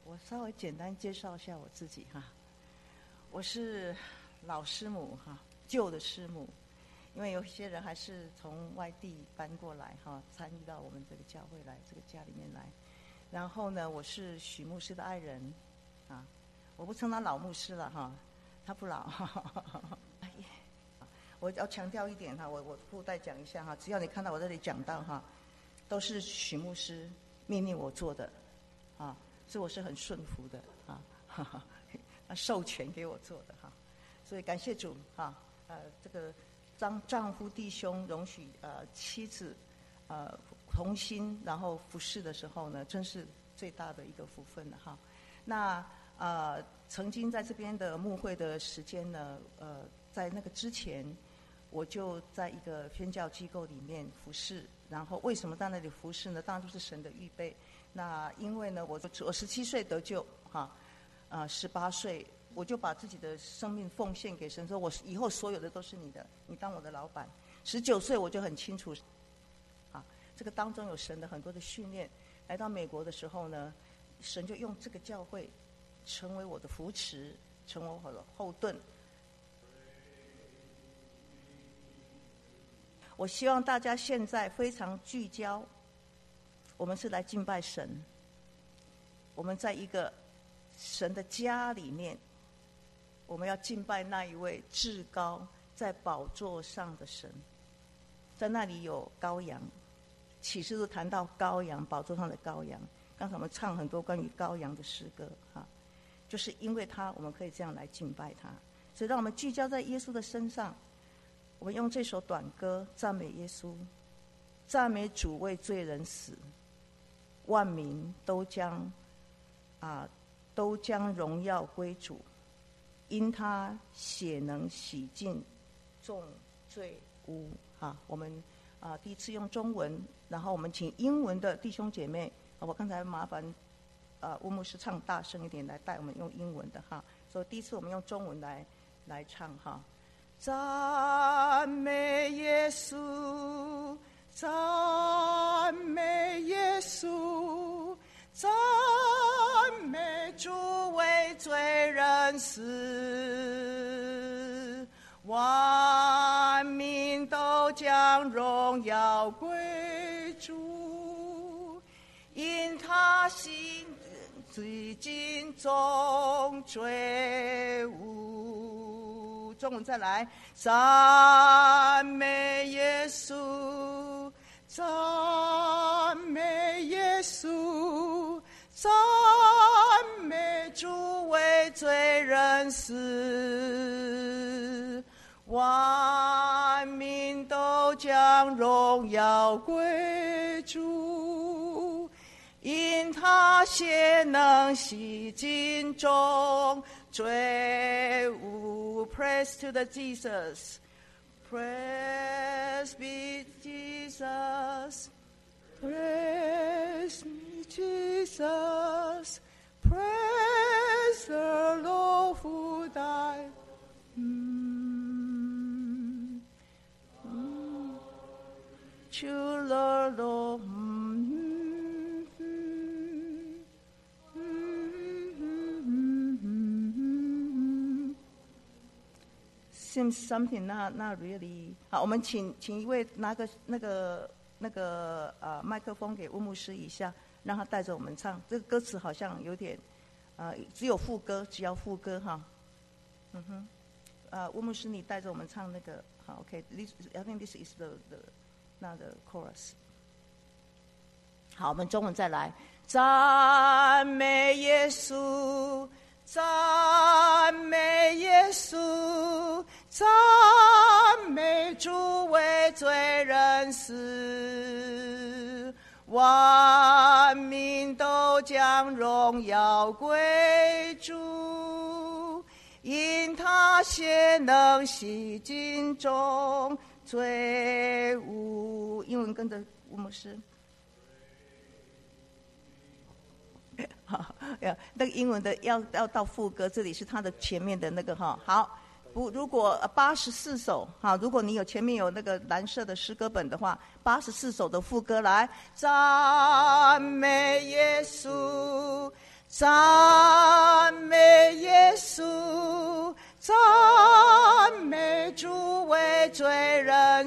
我稍微简单介绍一下我自己哈，我是老师母哈，旧的师母，因为有些人还是从外地搬过来哈，参与到我们这个教会来，这个家里面来。然后呢，我是许牧师的爱人啊，我不称他老牧师了哈，他不老。我要强调一点哈，我附带讲一下哈，只要你看到我这里讲到哈，都是许牧师命令我做的啊。所以我是很顺服的啊，他授权给我做的哈，所以感谢主啊，这个丈夫弟兄容许妻子同心，然后服侍的时候呢，真是最大的一个福分了哈。那曾经在这边的牧会的时间呢，在那个之前，我就在一个宣教机构里面服侍。然后为什么在那里服侍呢？当然就是神的预备。那因为呢，我17岁得救哈，18岁我就把自己的生命奉献给神，说我以后所有的都是你的，你当我的老板。19岁我就很清楚，啊，这个当中有神的很多的训练。来到美国的时候呢，神就用这个教会成为我的扶持，成为我的后盾。我希望大家现在非常聚焦，我们是来敬拜神，我们在一个神的家里面，我们要敬拜那一位至高在宝座上的神。在那里有羔羊，启示录谈到羔羊，宝座上的羔羊。刚才我们唱很多关于羔羊的诗歌哈，就是因为他我们可以这样来敬拜他。所以让我们聚焦在耶稣的身上，我们用这首短歌赞美耶稣，赞美主为罪人死，万民都将荣耀归主，因他血能洗净众罪污。我们第一次用中文，然后我们请英文的弟兄姐妹，我刚才麻烦吴牧师唱大声一点来带我们用英文的哈，所以第一次我们用中文来唱哈。赞美耶稣，赞美耶稣，赞美主为罪人死，万民都将荣耀归主，因他洗净众罪污。中文再来，赞美耶稣，赞美耶稣，赞美主为罪人死，万民都将荣耀归主，因他血能洗净众罪污。Praise to the Jesus. Praise be Jesus. Praise me Jesus. Praise the Lord who died. To the Lord. Seems something not really。好，我们请一位拿个那个麦克风给吴牧师一下，让他带着我们唱。这个歌词好像有点只有副歌，只要副歌哈。吴牧师你带着我们唱那个好 ，OK。I think this is the not the chorus。好，我们中文再来，赞美耶稣。赞美耶稣，赞美主为罪人死，万民都将荣耀归主，因他血能洗净众罪污。英文跟着吴牧师。那个英文的要到副歌，这里是它的前面的那个哈。好，如果84首哈，如果你有前面有那个蓝色的诗歌本的话，84首的副歌来，赞美耶稣， 赞美耶稣，赞美主为罪人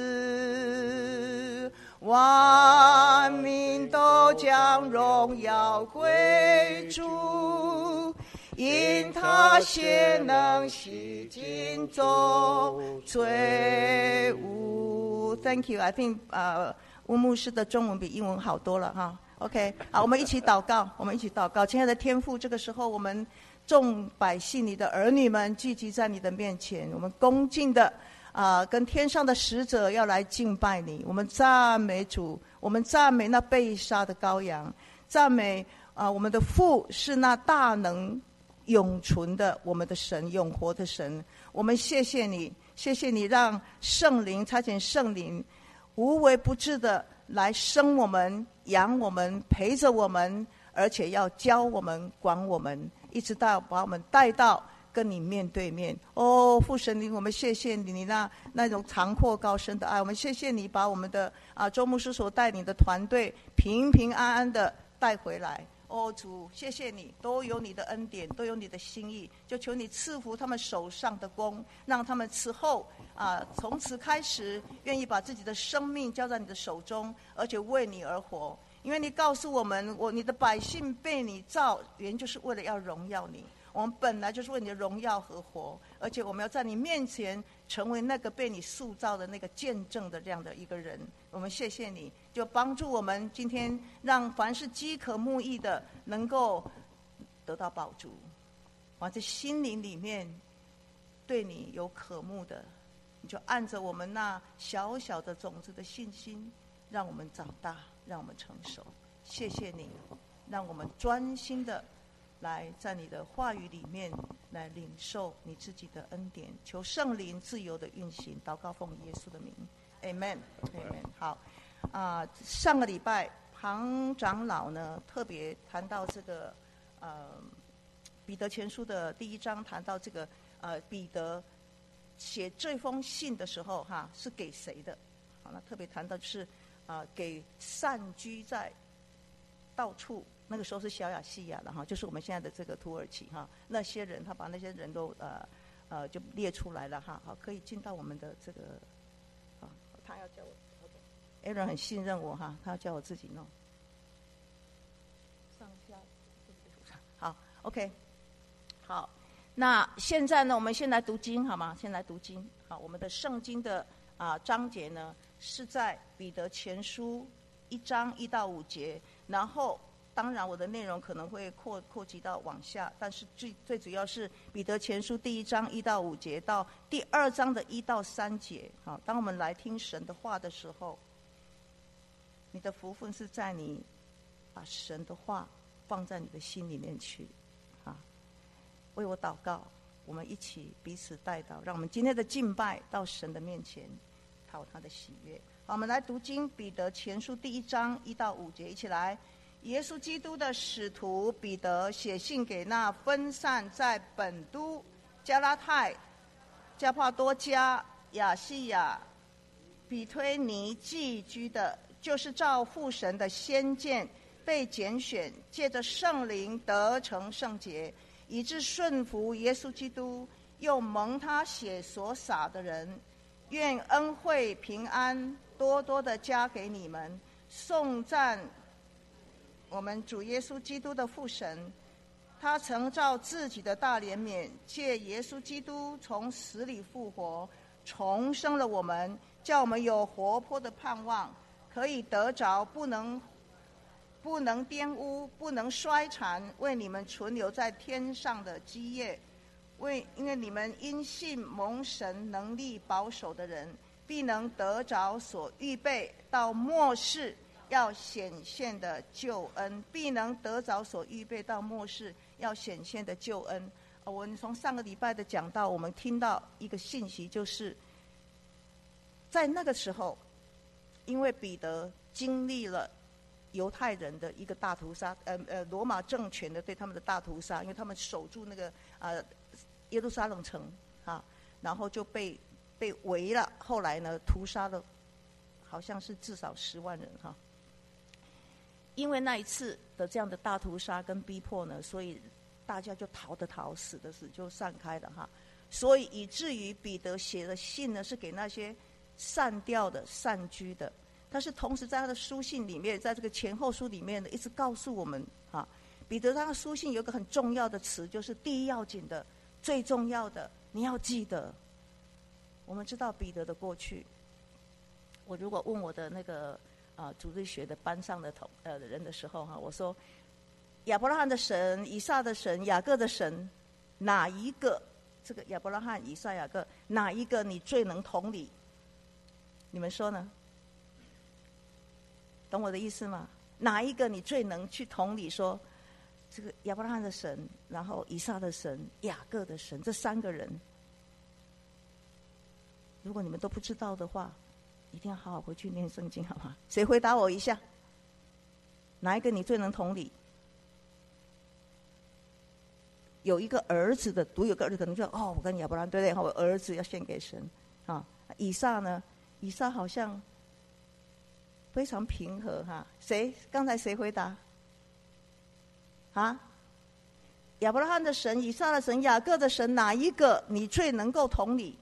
死，万民都将荣耀归主，因他血能洗净众罪污。 Thank you. I think 吴牧师的中文比英文好多了哈。OK， 好，我们一起祷告，我们一起祷告。亲爱的天父，这个时候我们众百姓你的儿女们聚集在你的面前，我们恭敬的跟天上的使者要来敬拜你。我们赞美主，我们赞美那被杀的羔羊，赞美我们的父是那大能永存的我们的神，永活的神。我们谢谢你，谢谢你让圣灵差遣圣灵无微不至的来生我们、养我们、陪着我们，而且要教我们、管我们，一直到把我们带到跟你面对面。哦，父神灵，我们谢谢你，你那种长阔高深的爱。我们谢谢你把我们的周牧师所带领的团队平平安安的带回来。哦，主，谢谢你，都有你的恩典，都有你的心意，就求你赐福他们手上的工，让他们此后从此开始愿意把自己的生命交在你的手中，而且为你而活。因为你告诉我们，你的百姓被你造，原就是为了要荣耀你。我们本来就是为你的荣耀而活，而且我们要在你面前成为那个被你塑造的那个见证的这样的一个人。我们谢谢你，就帮助我们今天让凡是饥渴慕义的能够得到饱足，往这心灵里面对你有渴慕的，你就按着我们那小小的种子的信心，让我们长大，让我们成熟。谢谢你，让我们专心的来在你的话语里面来领受你自己的恩典，求圣灵自由的运行。祷告奉耶稣的名 Amen。 好上个礼拜庞长老呢特别谈到这个彼得前书的第1章，谈到这个彼得写这封信的时候是给谁的。好，那特别谈到就是给散居在到处，那个时候是小亚细亚的就是我们现在的这个土耳其那些人，他把那些人都就列出来了好，可以进到我们的这个他要叫我 Aaron 很信任我他要叫我自己弄上下。好 OK， 好，那现在呢我们先来读经好吗？先来读经。好，我们的圣经的章节呢是在彼得前书1章1到5节，然后当然我的内容可能会扩及到往下，但是最主要是彼得前书第1章1到5节到第2章的1到3节。好，当我们来听神的话的时候，你的福分是在你把神的话放在你的心里面去为我祷告，我们一起彼此代祷，让我们今天的敬拜到神的面前讨他的喜悦。好，我们来读经，彼得前书第1章1到5节，一起来。耶稣基督的使徒彼得写信给那分散在本都、加拉太、加帕多家、亚细亚、比推尼寄居的，就是照父神的先见被拣选，借着圣灵得成圣洁，以致顺服耶稣基督，又蒙他血所洒的人。愿恩惠平安多多的加给你们。颂赞我们主耶稣基督的父神，他曾照自己的大怜悯，借耶稣基督从死里复活，重生了我们，叫我们有活泼的盼望，可以得着不能玷污、不能衰残，为你们存留在天上的基业。因为你们因信蒙神能力保守的人，必能得着所预备到末世要显现的救恩，必能得着所预备到末世要显现的救恩。我们从上个礼拜的讲到，我们听到一个信息，就是在那个时候，因为彼得经历了犹太人的一个大屠杀，罗马政权的对他们的大屠杀，因为他们守住那个耶路撒冷城然后就被围了，后来呢屠杀了好像是至少10万人因为那一次的这样的大屠杀跟逼迫呢，所以大家就逃的逃，死的死，就散开了哈。所以以至于彼得写的信呢，是给那些散掉的、散居的。但是同时在他的书信里面，在这个前后书里面呢，一直告诉我们哈，彼得他的书信有一个很重要的词，就是第一要紧的、最重要的，你要记得。我们知道彼得的过去，我如果问我的那个主日学的班上的人的时候哈，我说亚伯拉罕的神、以撒的神、雅各的神，哪一个？这个亚伯拉罕、以撒、雅各，哪一个你最能同理？你们说呢？懂我的意思吗？哪一个你最能去同理说，这个亚伯拉罕的神，然后以撒的神、雅各的神，这三个人，如果你们都不知道的话，一定要好好回去念圣经，好吗？谁回答我一下？哪一个你最能同理？有一个儿子的，独有个儿子，可能就我跟亚伯拉罕对不对？我儿子要献给神啊。以撒呢？以撒好像非常平和哈。刚才谁回答？啊？亚伯拉罕的神、以撒的神、雅各的神，哪一个你最能够同理？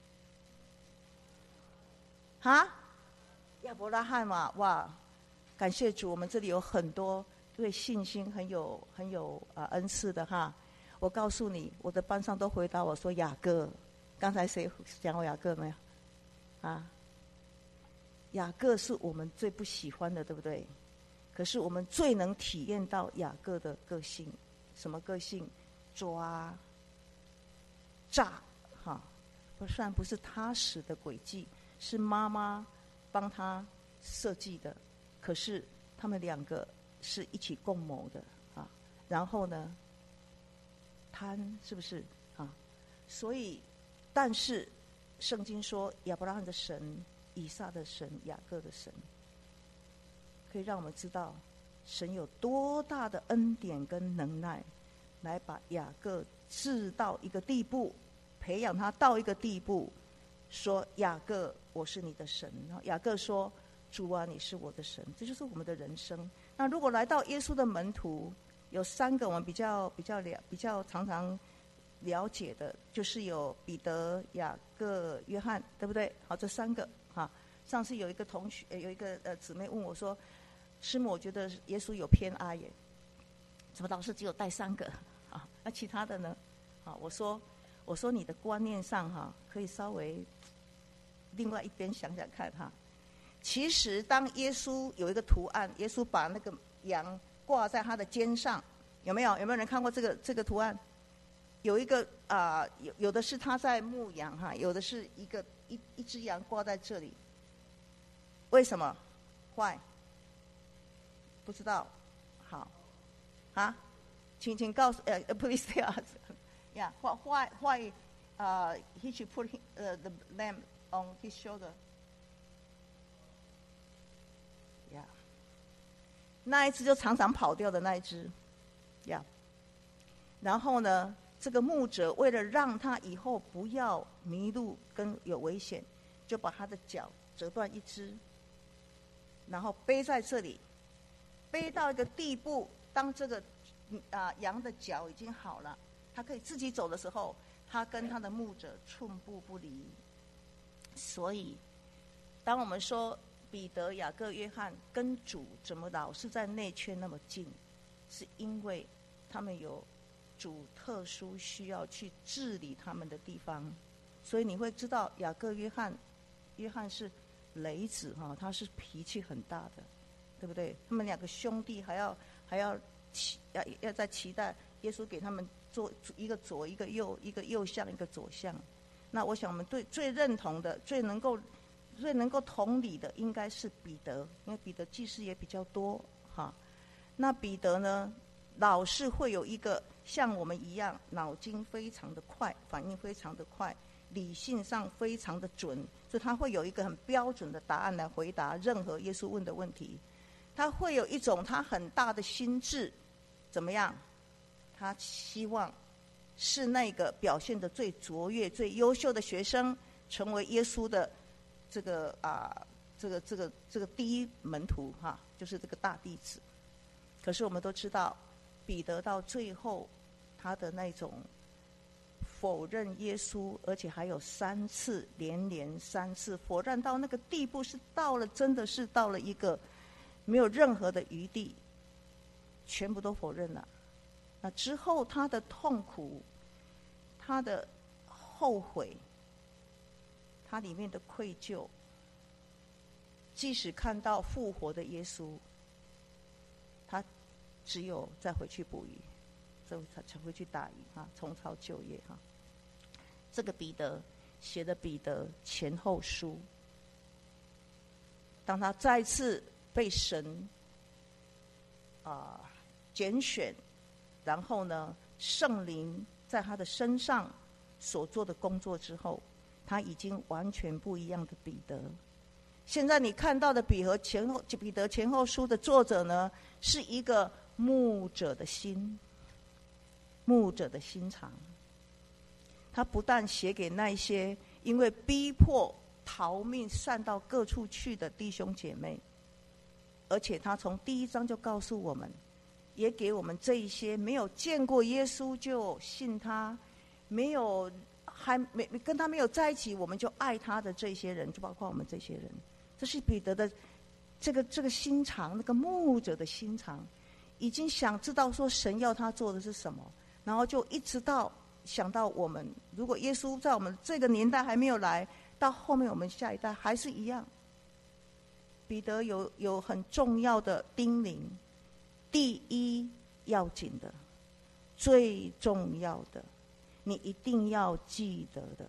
啊？亚伯拉罕嘛，哇！感谢主，我们这里有很多对信心很有恩赐的哈。我告诉你，我的班上都回答我说雅各。刚才谁讲过雅各没有？啊，雅各是我们最不喜欢的，对不对？可是我们最能体验到雅各的个性，什么个性？抓、诈，哈，虽然不是他使的诡计，是妈妈帮他设计的，可是他们两个是一起共谋的啊。然后呢？贪是不是啊？所以，但是圣经说亚伯拉罕的神、以撒的神、雅各的神，可以让我们知道神有多大的恩典跟能耐，来把雅各治到一个地步，培养他到一个地步，说雅各，我是你的神。然后雅各说，主啊，你是我的神。这就是我们的人生。那如果来到耶稣的门徒，有三个我们比较常常了解的，就是有彼得、雅各、约翰，对不对？好，这三个哈。上次有一个同学，有一个姊妹问我说：“师母，我觉得耶稣有偏爱耶，怎么老是只有带三个啊？那其他的呢？”啊，我说你的观念上哈，可以稍微另外一边想想看哈。其实当耶稣有一个图案，耶稣把那个羊挂在他的肩上，有没有人看过这个图案？有一个有的是他在牧羊哈，有的是一只羊挂在这里。为什么？坏？不知道。好，啊，请告诉please tell us. Yeah, why he should put the lamb on his shoulder? Yeah. 那一只就常常跑掉的那一只，呀。然后呢，这个牧者为了让他以后不要迷路跟有危险，就把他的脚折断一只，然后背在这里，背到一个地步，当这个羊的脚已经好了，他可以自己走的时候，他跟他的牧者寸步不离。所以，当我们说彼得、雅各、约翰跟主怎么老是在内圈那么近，是因为他们有主特殊需要去治理他们的地方。所以你会知道雅各、约翰是雷子哈，他是脾气很大的，对不对？他们两个兄弟还要在期待耶稣给他们做一个左一个右，一个右向一个左向。那我想我们最认同的、最能够同理的，应该是彼得，因为彼得记事也比较多哈。那彼得呢，老是会有一个像我们一样，脑筋非常的快，反应非常的快，理性上非常的准，所以他会有一个很标准的答案来回答任何耶稣问的问题。他会有一种他很大的心智，怎么样？他希望是那个表现的最卓越、最优秀的学生，成为耶稣的这个第一门徒哈，就是这个大弟子。 可是我们都知道，彼得到最后他的那种否认耶稣，而且还有3次，连连3次否认到那个地步，是到了真的是到了一个没有任何的余地，全部都否认了。那之后他的痛苦，他的后悔，他里面的愧疚，即使看到复活的耶稣，他只有再回去捕鱼，才回去打鱼啊，重操旧业哈。这个彼得写的彼得前后书，当他再次被神拣选，然后呢，圣灵在他的身上所做的工作之后，他已经完全不一样的彼得。现在你看到的彼得前后书的作者呢，是一个牧者的心，牧者的心肠。他不但写给那些因为逼迫逃命散到各处去的弟兄姐妹，而且他从第1章就告诉我们，也给我们这一些没有见过耶稣就信他，跟他没有在一起我们就爱他的这些人，就包括我们这些人。这是彼得的这个心肠，那个牧者的心肠，已经想知道说神要他做的是什么，然后就一直到想到我们，如果耶稣在我们这个年代还没有来，到后面我们下一代还是一样。彼得有很重要的叮咛，第一要紧的，最重要的，你一定要记得的。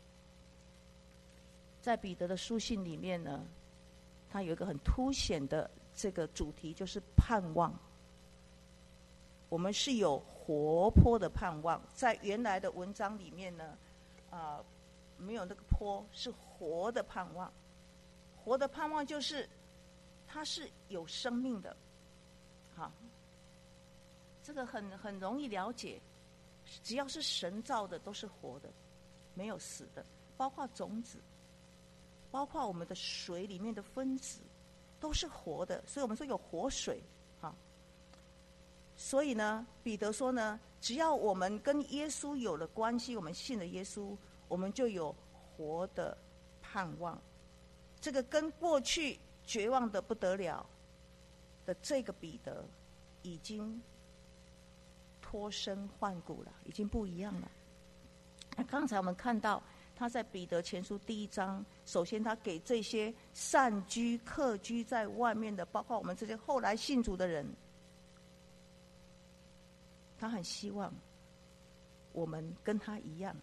在彼得的书信里面呢，他有一个很凸显的这个主题，就是盼望。我们是有活泼的盼望，在原来的文章里面呢，没有那个泼，是活的盼望。活的盼望就是它是有生命的，好，这个很容易了解。只要是神造的都是活的，没有死的，包括种子，包括我们的水里面的分子，都是活的。所以我们说有活水，好。所以呢，彼得说呢，只要我们跟耶稣有了关系，我们信了耶稣，我们就有活的盼望。这个跟过去绝望的不得了的这个彼得，已经脱身换骨了，已经不一样了。那刚才我们看到他在彼得前书第1章，首先他给这些散居客居在外面的，包括我们这些后来信主的人，他很希望我们跟他一样，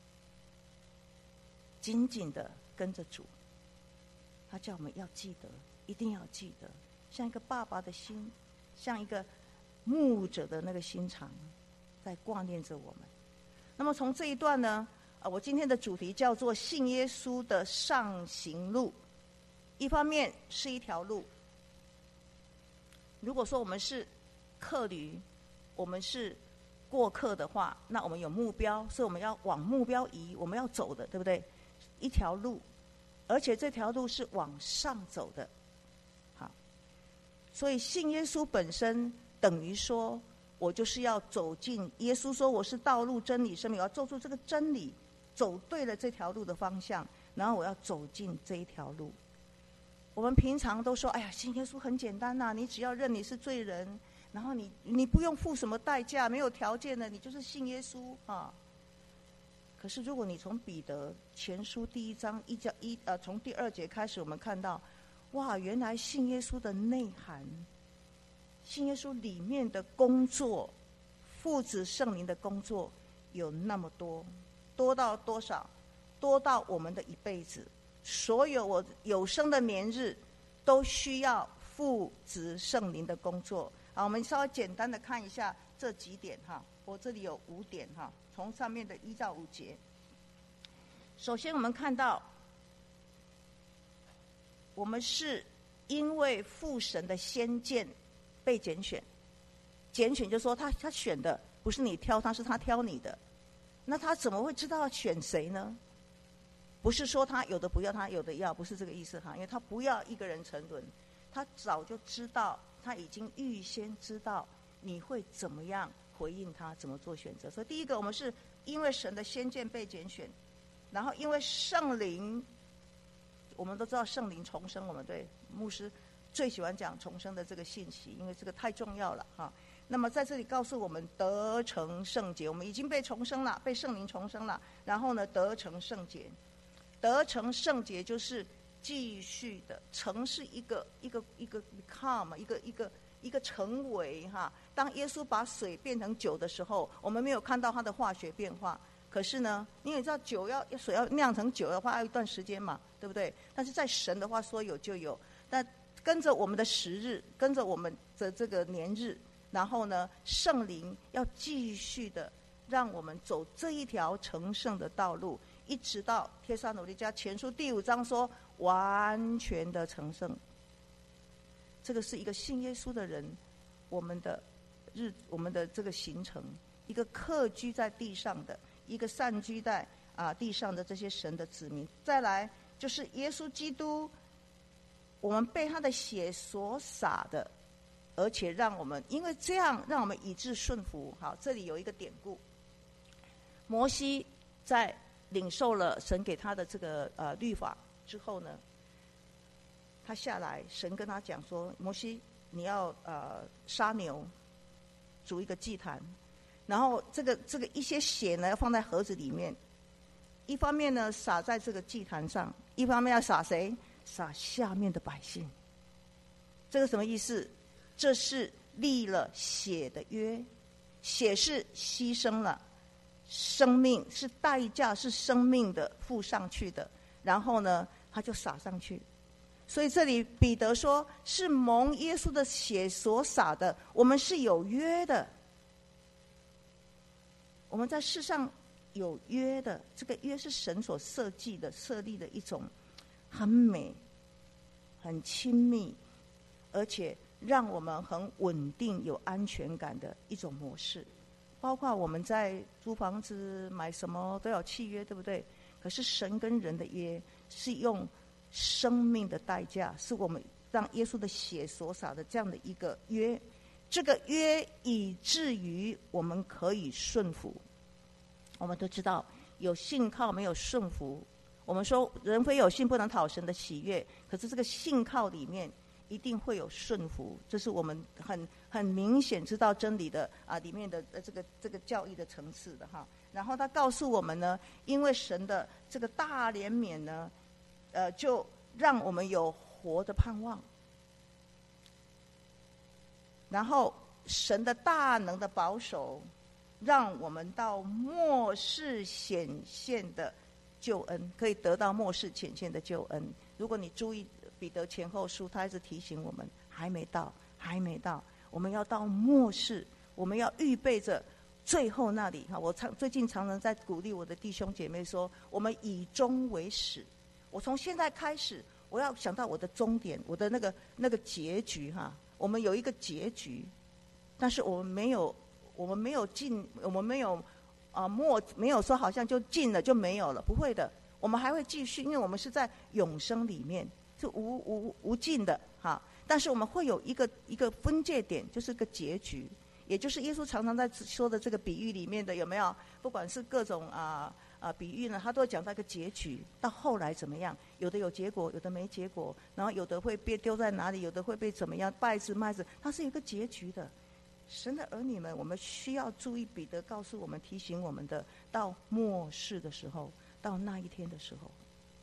紧紧的跟着主。他叫我们要记得，一定要记得，像一个爸爸的心，像一个牧者的那个心肠，在挂念着我们。那么从这一段呢，我今天的主题叫做信耶稣的上行路。一方面是一条路，如果说我们是客旅，我们是过客的话，那我们有目标，所以我们要往目标移，我们要走的，对不对？一条路，而且这条路是往上走的。好，所以信耶稣本身等于说，我就是要走进耶稣说我是道路真理生命，我要做出这个真理，走对了这条路的方向，然后我要走进这一条路。我们平常都说，哎呀，信耶稣很简单呐，你只要认你是罪人，然后你不用付什么代价，没有条件的，你就是信耶稣啊。可是如果你从彼得前书第1章从第2节开始，我们看到，哇，原来信耶稣的内涵，信耶稣里面的工作，父子圣灵的工作有那么多，多到多少？多到我们的一辈子，所有我有生的年日，都需要父子圣灵的工作。好，我们稍微简单的看一下这几点哈，我这里有5点哈，从上面的1到5节。首先我们看到，我们是因为父神的先见被拣选，拣选就是说他选的不是你挑他，是他挑你的。那他怎么会知道要选谁呢？不是说他有的不要，他有的要，不是这个意思哈，因为他不要一个人沉沦，他早就知道他已经预先知道你会怎么样回应他，怎么做选择。所以第一个，我们是因为神的先见被拣选，然后因为圣灵，我们都知道圣灵重生，我们对牧师最喜欢讲重生的这个信息，因为这个太重要了哈。那么在这里告诉我们得成圣洁，我们已经被重生了，被聖靈重生了，然後呢得成聖潔。得成聖潔就是繼續的，成是一個 become 一個成為哈。當耶穌把水變成酒的時候，我們沒有看到它的化學變化，可是呢，因為你知道水要釀成酒的話要一段時間嘛，對不對？但是在神的話說有就有，但跟着我們的時日，跟着我們的這個年日，然後呢，聖靈要繼續的讓我們走這一條成聖的道路，一直到帖撒羅尼迦前書第5章說完全的成聖。這個是一個信耶穌的人，我們的這個行程，一個客居在地上的，一個散居在地上的這些神的子民。再來就是耶穌基督，我們被他的血所灑的，而且讓我們因為這樣讓我們以致順服。好，這裡有一個典故，摩西在領受了神給他的這個律法之後呢，他下來，神跟他講說，摩西你要殺牛，築一個祭壇，然後這個一些血呢要放在盒子裡面，一方面呢灑在這個祭壇上，一方面要灑誰？灑下面的百姓。這個什麼意思？這是立了血的約，血是犧牲了，生命是代價，是生命的付上去的，然後呢他就灑上去。所以這裡彼得說是蒙耶穌的血所灑的，我們是有約的，我們在世上有約的，這個約是神所設計的設立的一種很美很親密，而且讓我們很穩定有安全感的一種模式。包括我們在租房子買什麼都有契約，對不對？可是神跟人的約是用生命的代價，是我們讓耶穌的血所灑的這樣的一個約，這個約以至於我們可以順服。我們都知道有信靠沒有順服，我們說人非有信不能討神的喜悅，可是這個信靠裡面一定會有順服，這是我們很明顯知道真理的裡面的這個教義的層次的哈。然後他告訴我們呢，因為神的這個大憐憫呢，就讓我們有活的盼望，然後神的大能的保守，讓我們到末世顯現的救恩，可以得到末世顯現的救恩。如果你注意彼得前後書，他一直提醒我們還沒到，我們要到末世，我們要預備着最後那裡。我最近常常在鼓勵我的弟兄姐妹說，我們以終為始，我從現在開始我要想到我的終點，我的那個結局哈。我們有一個結局，但是我們沒有進，我們沒有沒有說好像就進了就沒有了，不會的，我們還會繼續，因為我們是在永生裡面，是無盡的哈。但是我們會有一個分界點，就是個結局，也就是耶穌常常在說的這個比喻裡面的，有沒有？不管是各種比喻呢，他都會講到一個結局，到後來怎麼樣？有的有結果，有的沒結果，然後有的會被丟在哪裡，有的會被怎麼樣，稗子麥子，它是有一個結局的。神的兒女們，我們需要注意彼得告訴我們、提醒我們的，到末世的時候，到那一天的時候。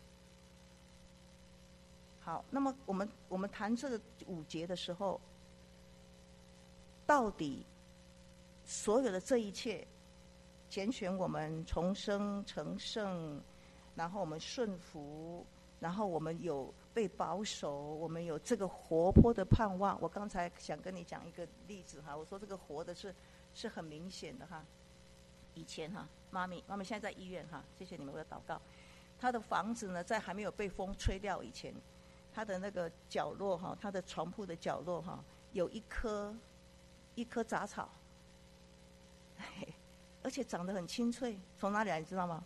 好，那麼我們談這個5節的時候，到底所有的這一切，揀選我們重生成聖，然後我們順服，然後我們有被保守，我們有這個活潑的盼望。我剛才想跟你講一個例子哈，我說這個活的是很明顯的哈。以前哈，媽咪現在在醫院哈，謝謝你們的禱告。她的房子呢，在還沒有被風吹掉以前，她的那個角落哈，她的床鋪的角落哈，有一棵雜草，而且長得很清脆。從哪裡來你知道嗎？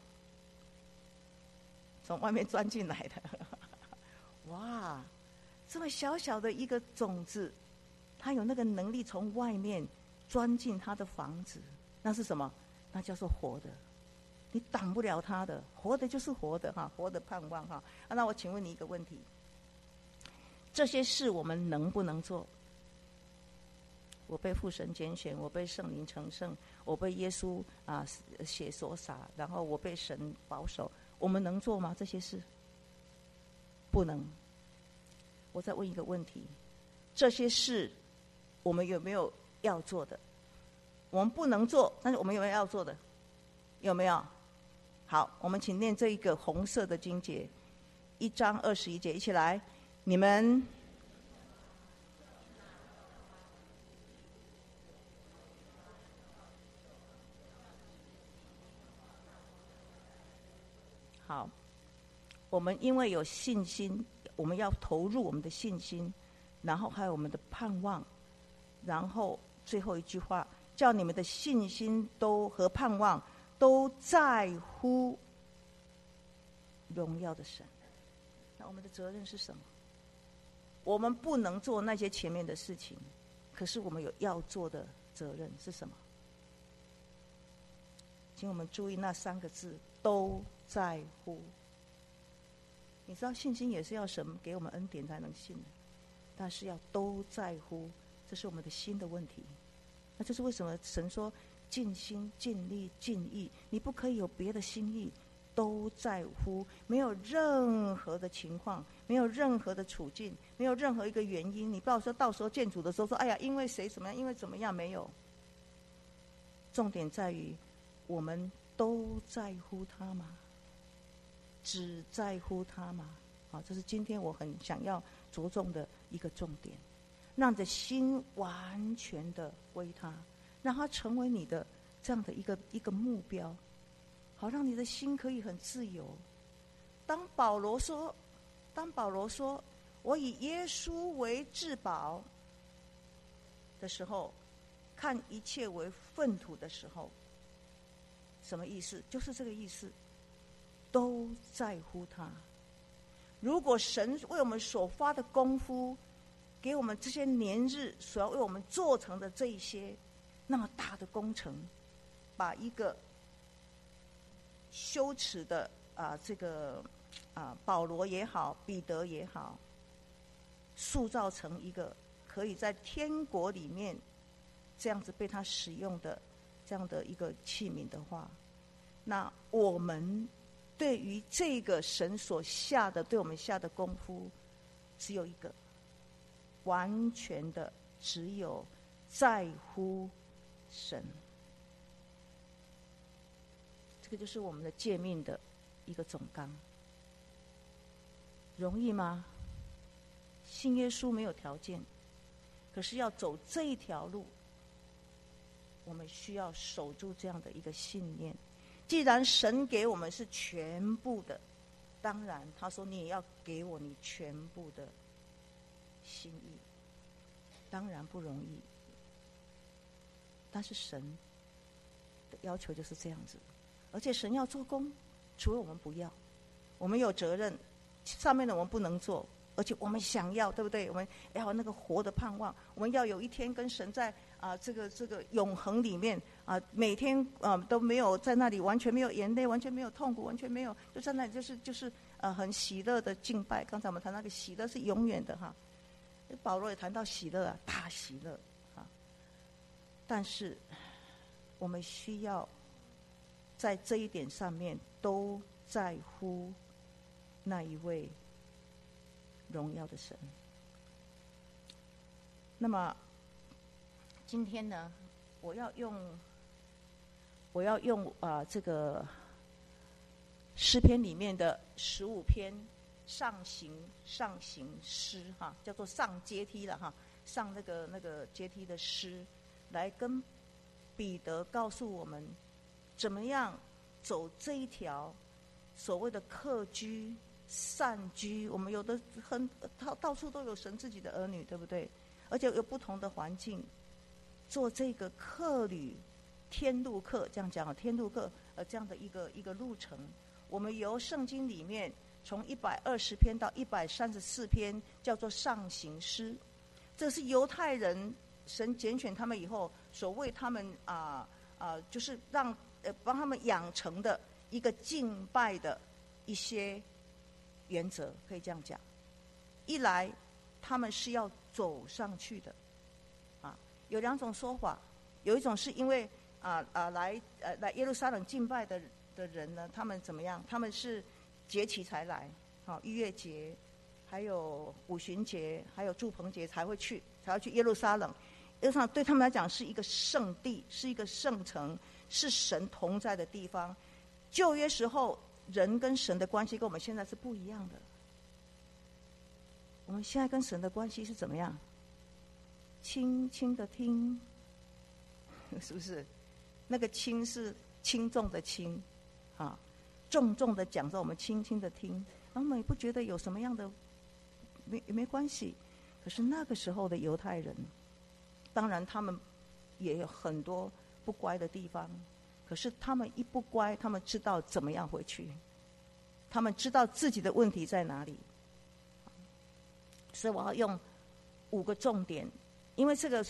從外面鑽進來的。哇，這麼小小的一個種子， 他有那个能力从外面钻进他的房子，那是什么？那叫做活的，你挡不了他的，活的就是活的哈，活的盼望哈。那我请问你一个问题：这些事我们能不能做？我被父神拣选，我被圣灵成圣，我被耶稣血所洒，然后我被神保守，我们能做吗？这些事不能。我再问一个问题：这些事我们有没有要做的？我们不能做，但是我们有没有要做的？有没有？好，我们请念这一个红色的经节，1章21节，一起来，你们好。我们因为有信心，我们要投入我们的信心，然后还有我们的盼望，然后最后一句话，叫你们的信心都和盼望都在乎荣耀的神。那我们的责任是什么？我们不能做那些前面的事情，可是我们有要做的责任是什么？请我们注意那3个字：都在乎。你知道信心也是要神给我们恩典才能信的，但是要都在乎，这是我们的心的问题。那就是为什么神说尽心尽力尽意，你不可以有别的心意，都在乎，没有任何的情况，没有任何的处境，没有任何一个原因，你不要说到时候见主的时候说哎呀因为谁怎么样，因为怎么样，没有。重点在于我们都在乎他吗？只在乎他吗？这是今天我很想要着重的一个重点，让你的心完全的归他，让他成为你的这样的一个目标，好让你的心可以很自由。当保罗说我以耶稣为至宝的时候，看一切为粪土的时候，什么意思？就是这个意思，都在乎他。如果神为我们所花的功夫，给我们这些年日所要为我们做成的这一些那么大的工程，把一个羞耻的保罗也好，彼得也好，塑造成一个可以在天国里面这样子被他使用的这样的一个器皿的话，那我们对于这个神所下的对我们下的功夫，只有一个，完全的只有在乎神。这个就是我们的诫命的一个总纲。容易吗？信耶稣没有条件，可是要走这一条路，我们需要守住这样的一个信念。既然神给我们是全部的，当然他说你也要给我你全部的心意，当然不容易，但是神的要求就是这样子。而且神要做工，除了我们不要，我们有责任，上面的我们不能做，而且我们想要，对不对？我们要那个活的盼望，我们要有一天跟神在这个永恒里面每天都没有在那里，完全没有眼泪，完全没有痛苦，完全没有，就在那里就是很喜乐的敬拜。刚才我们谈那个喜乐是永远的哈，保罗也谈到喜乐大喜乐但是我们需要在这一点上面都在乎那一位荣耀的神。那么今天呢，我要用这个诗篇里面的15篇上行诗叫做上阶梯了上那个阶梯的诗，来跟彼得告诉我们怎么样走这一条所谓的客居善居。我们有的到处都有神自己的儿女，对不对？而且有不同的环境，做这个客旅天路客，这样讲天路客这样的一个路程。我们由圣经里面从120篇到134篇叫做上行诗， 这是犹太人神拣选他们以后所为他们就是帮他们养成的一个敬拜的一些原则，可以这样讲。一来他们是要走上去的，有两种说法，有一种是因为来耶路撒冷敬拜的人呢，他们怎么样？他们是节期才来，逾越节，还有五旬节，还有住棚节才会去耶路撒冷。耶路撒冷对他们来讲是一个圣地，是一个圣城，是神同在的地方。旧约时候人跟神的关系跟我们现在是不一样的。我们现在跟神的关系是怎么样？轻轻的听，是不是？那个轻是轻重的轻，重重的讲着，我们轻轻的听，然后我们也不觉得有什么样的没关系。可是那个时候的犹太人，当然他们也有很多不乖的地方，可是他们一不乖，他们知道怎么样回去，他们知道自己的问题在哪里。所以我要用5个重点，因为这个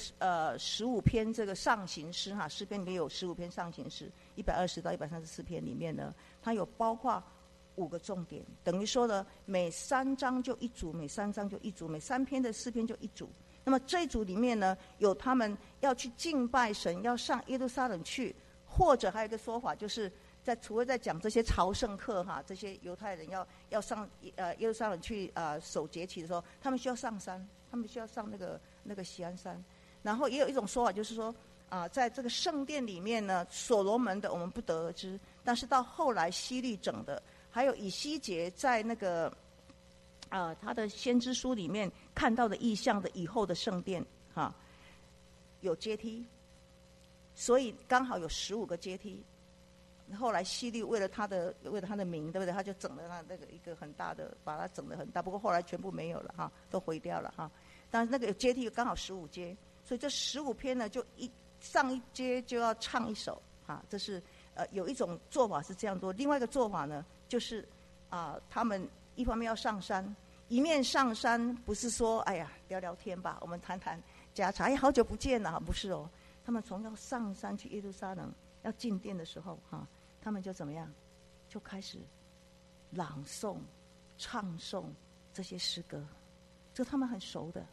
15篇这个上行诗诗篇里面有15篇上行诗，120到134篇里面呢，它有包括5个重点，等于说呢，每3章就一组，每3章就一组，每3篇的诗篇就一组。那么这一组里面呢，有他们要去敬拜神，要上耶路撒冷去，或者还有一个说法，就是除了在讲这些朝圣客这些犹太人要上耶路撒冷去守节期的时候，他们需要上山，他们需要上那个锡安山。然后也有一种说法，就是说在这个圣殿里面呢，所罗门的我们不得而知，但是到后来希律整的，还有以西结在那个他的先知书里面看到的意象的以后的圣殿有阶梯，所以刚好有15个阶梯。后来希律为了他的名，对不对？他就整了那个一个很大的，把它整得很大。不过后来全部没有了都毁掉了但是那个阶梯刚好15阶，所以这15篇呢，就上一阶就要唱一首这是有一种做法是这样做。另外一个做法呢，就是他们一方面要上山，一面上山不是说哎呀聊聊天吧，我们谈谈家常，好久不见了，不是哦。他们从要上山去耶路撒冷要进殿的时候他们就怎么样？就开始朗诵、唱诵这些诗歌，这他们很熟的。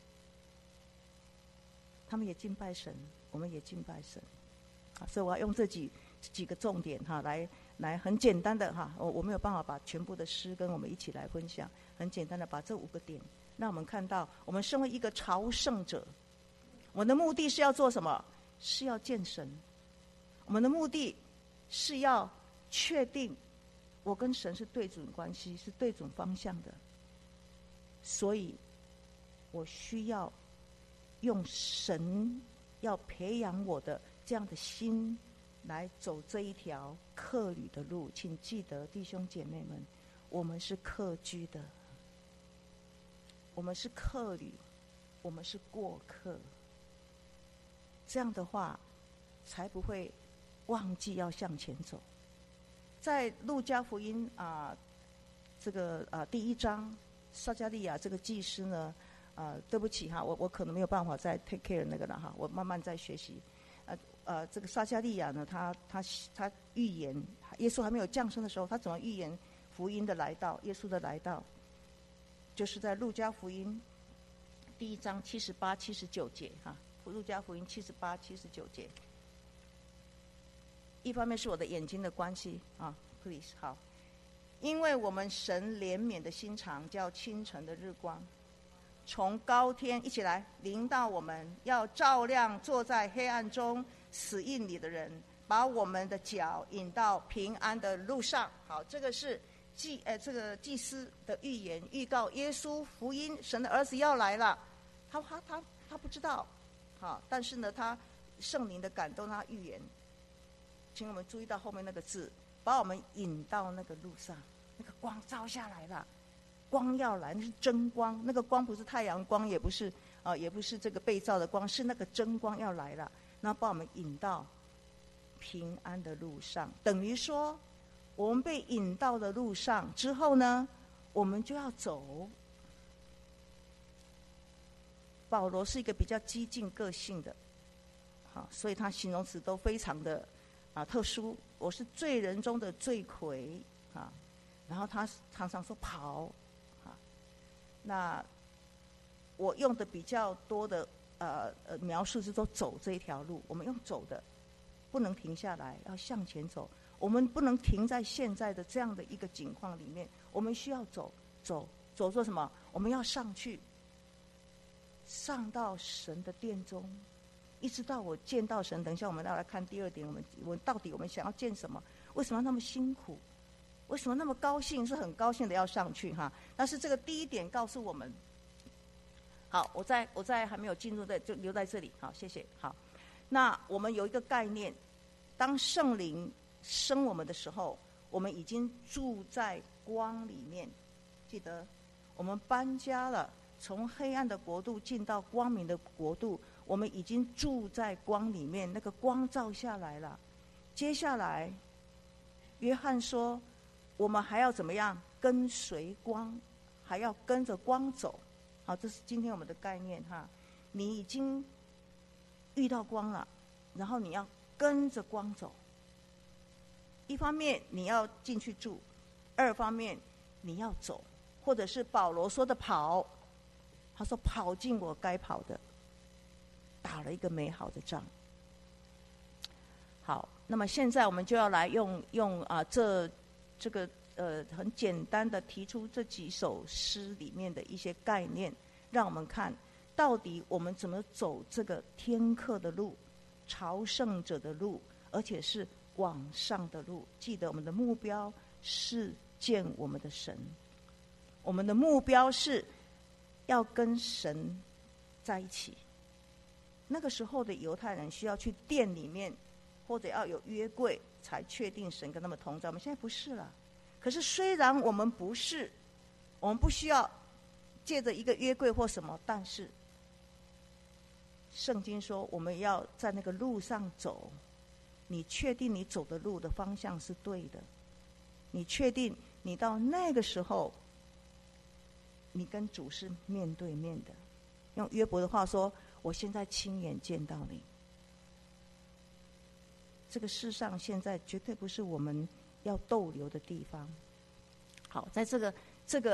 他们也敬拜神，我们也敬拜神。所以我要用这几个重点来很简单的我没有办法把全部的诗跟我们一起来分享，很简单的把这5个点，让我们看到，我们身为一个朝圣者，我们的目的是要做什么？是要见神。我们的目的是要确定我跟神是对准关系，是对准方向的。所以我需要用神要培养我的这样的心来走这一条客旅的路。请记得弟兄姐妹们，我们是客居的，我们是客旅，我们是过客。这样的话才不会忘记要向前走。在路加福音这个第1章，撒迦利亚这个祭司呢，对不起我可能没有办法再 take care 那个了我慢慢再学习。这个撒迦利亚呢，他预言耶稣还没有降生的时候，他怎么预言福音的来到，耶稣的来到，就是在路加福音第1章78、79节路加福音78、79节。一方面是我的眼睛的关系please 好，因为我们神怜悯的心肠，叫清晨的日光从高天一起来临到我们，要照亮坐在黑暗中死荫里的人，把我们的脚引到平安的路上。好，这个是这个祭司的预言，预告耶稣福音，神的儿子要来了。他不知道但是呢，他圣灵的感动，他预言。请我们注意到后面那个字，把我们引到那个路上，那个光照下来了，光要来，那是真光，那个光不是太阳光，也不是这个被照的光，是那个真光要来了，那把我们引到平安的路上。等于说，我们被引到的路上之后呢，我们就要走。 保罗是一个比较激进个性的，好，所以他形容词都非常的特殊。我是罪人中的罪魁啊，然后他常常说跑啊，那我用的比较多的描述是说走这一条路，我们用走的，不能停下来，要向前走。我们不能停在现在的这样的一个境况里面，我们需要走做什么？我们要上去，上到神的殿中，一直到我见到神。等一下我们要来看第二点，我到底我们想要见什么？为什么那么辛苦？为什么那么高兴？是很高兴的要上去哈。但是这个第一点告诉我们，好，我在还没有进入的就留在这里，好，谢谢。好，那我们有一个概念，当圣灵生我们的时候，我们已经住在光里面。记得我们搬家了，从黑暗的国度进到光明的国度，我们已经住在光里面，那个光照下来了。接下来约翰说我们还要怎么样？跟随光，还要跟着光走。好，这是今天我们的概念哈。你已经遇到光了，然后你要跟着光走。一方面你要进去住，二方面你要走，或者是保罗说的跑，他说跑进我该跑的，打了一个美好的仗。好，那么现在我们就要来用这个很简单的提出这几首诗里面的一些概念，让我们看到底我们怎么走这个天课的路，朝圣者的路，而且是往上的路。记得我们的目标是见我们的神，我们的目标是要跟神在一起。那个时候的犹太人需要去殿里面，或者要有约柜才确定神跟他们同在。我们现在不是了。可是虽然我们不是，我们不需要借着一个约柜或什么，但是圣经说我们要在那个路上走。你确定你走的路的方向是对的，你确定你到那个时候你跟主是面对面的。用约伯的话说，我现在亲眼见到你。这个世上现在绝对不是我们要逗留的地方。好，在这个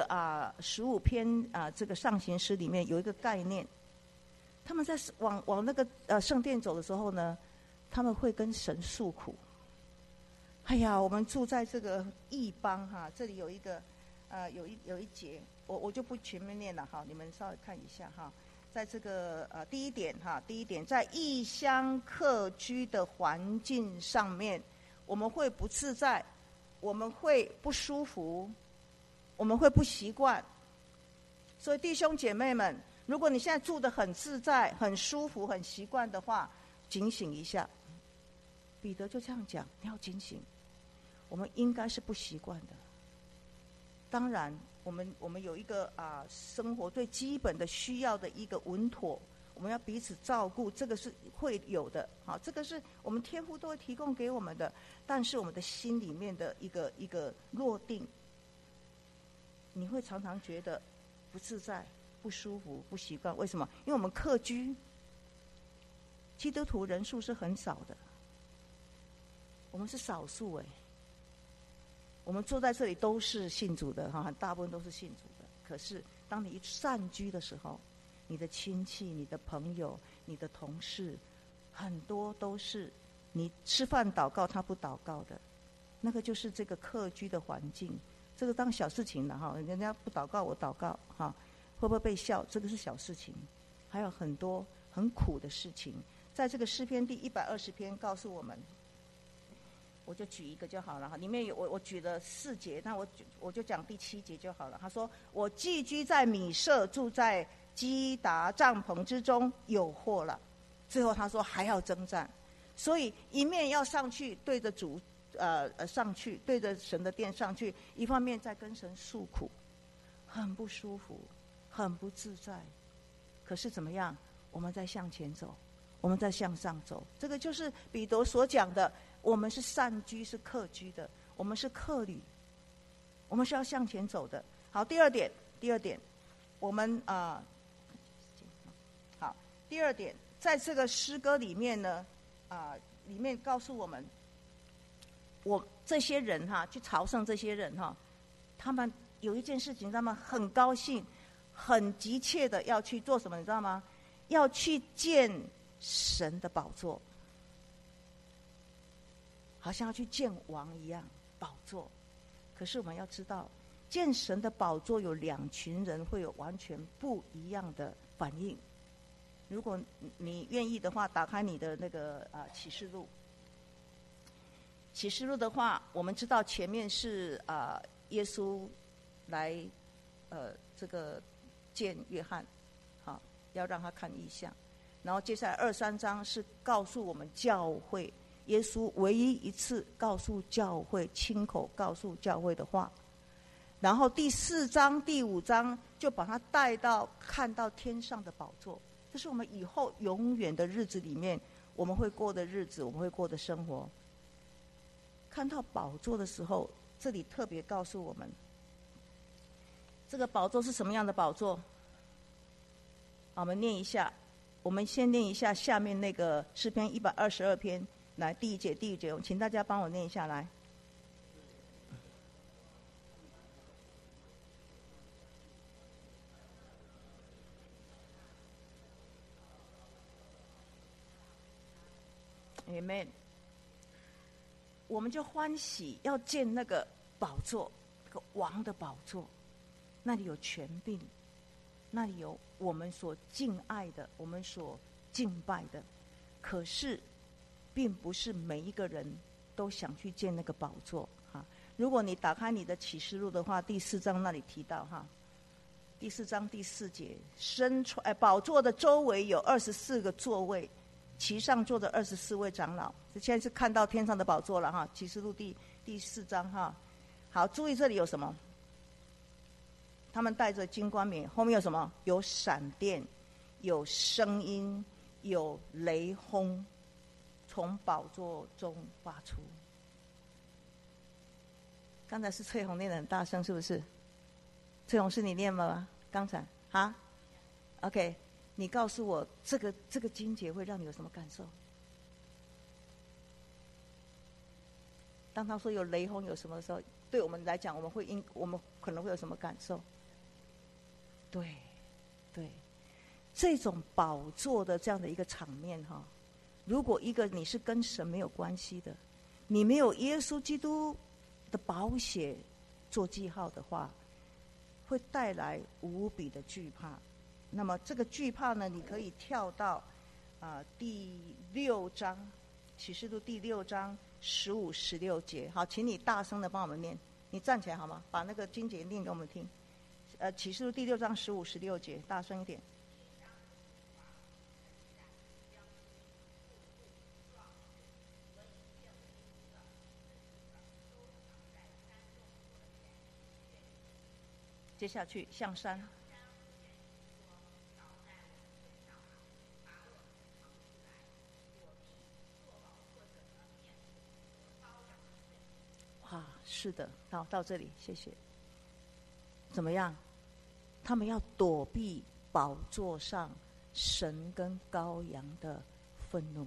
15篇这个上行诗里面有一个概念，他们在往那个圣殿走的时候呢，他们会跟神诉苦。哎呀，我们住在这个异邦哈，这里有一个有一节，我就不全面念了哈，你们稍微看一下哈。在这个第一点，在异乡客居的环境上面，我们会不自在，我们会不舒服，我们会不习惯。所以弟兄姐妹们，如果你现在住得很自在、很舒服、很习惯的话，警醒一下。彼得就这样讲，你要警醒。我们应该是不习惯的。当然我们有一个生活最基本的需要的一个稳妥，我们要彼此照顾，这个是会有的。好，这个是我们天父都会提供给我们的。但是我们的心里面的一个落定，你会常常觉得不自在、不舒服、不习惯。为什么？因为我们客居，基督徒人数是很少的，我们是少数我们坐在这里都是信主的哈，大部分都是信主的。可是当你一散居的时候，你的亲戚、你的朋友、你的同事，很多都是你吃饭祷告他不祷告的，那个就是这个客居的环境。这个当小事情了哈，人家不祷告我祷告哈，会不会被笑？这个是小事情。还有很多很苦的事情，在这个诗篇第120篇告诉我们。我就举一个就好了哈，里面有我举了4节，那我就讲第7节就好了。他说：“我寄居在米舍，住在基达帐篷之中，有祸了。”最后他说还要征战，所以一面要上去对着主上去对着神的殿上去，一方面在跟神诉苦，很不舒服，很不自在。可是怎么样？我们在向前走，我们在向上走。这个就是彼得所讲的。我们是散居，是客居的，我们是客旅，我们是要向前走的。好，第二点，我们第二点，在这个诗歌里面呢，里面告诉我们，我这些人哈，去朝圣这些人哈，他们有一件事情，他们很高兴、很急切的要去做什么，你知道吗？要去见神的宝座，好像要去见王一样，宝座。可是我们要知道，见神的宝座有两群人会有完全不一样的反应。如果你愿意的话，打开你的那个启示录。启示录的话，我们知道前面是耶稣来这个见约翰，好，要让他看异象。然后接下来2、3章是告诉我们教会，耶稣唯一一次告诉教会，亲口告诉教会的话。然后第4章、第5章就把他带到看到天上的宝座。这是我们以后永远的日子里面我们会过的日子，我们会过的生活。看到宝座的时候，这里特别告诉我们，这个宝座是什么样的宝座？好，我们念一下，我们先念一下下面那个诗篇122篇，来第1节、第1节，请大家帮我念一下来。Amen。我们就欢喜要见那个宝座，那个王的宝座，那里有权柄，那里有我们所敬爱的，我们所敬拜的。可是，并不是每一个人都想去见那个宝座哈。如果你打开你的启示录的话，第4章那里提到哈，第4章第4节，宝座的周围有24个座位。其上坐着24位长老，现在是看到天上的宝座了哈。启示录第4章哈。好，注意这里有什么？他们带着金冠冕，后面有什么？有闪电，有声音，有雷轰，从宝座中发出。刚才是翠红念得很大声，是不是？翠红是你念吗？刚才啊 ？OK。你告诉我，这个经节会让你有什么感受？当他说有雷轰，有什么的时候，对我们来讲，我们可能会有什么感受？对，这种宝座的这样的一个场面哈，如果一个你是跟神没有关系的，你没有耶稣基督的宝血做记号的话，会带来无比的惧怕。那么这个惧怕呢，你可以跳到第6章，启示录第6章15、16节。好，请你大声的帮我们念，你站起来好吗？把那个经节念给我们听。启示录第6章15、16节，大声一点。接下去向山。是的，到这里，谢谢。怎么样？他们要躲避宝座上神跟羔羊的愤怒。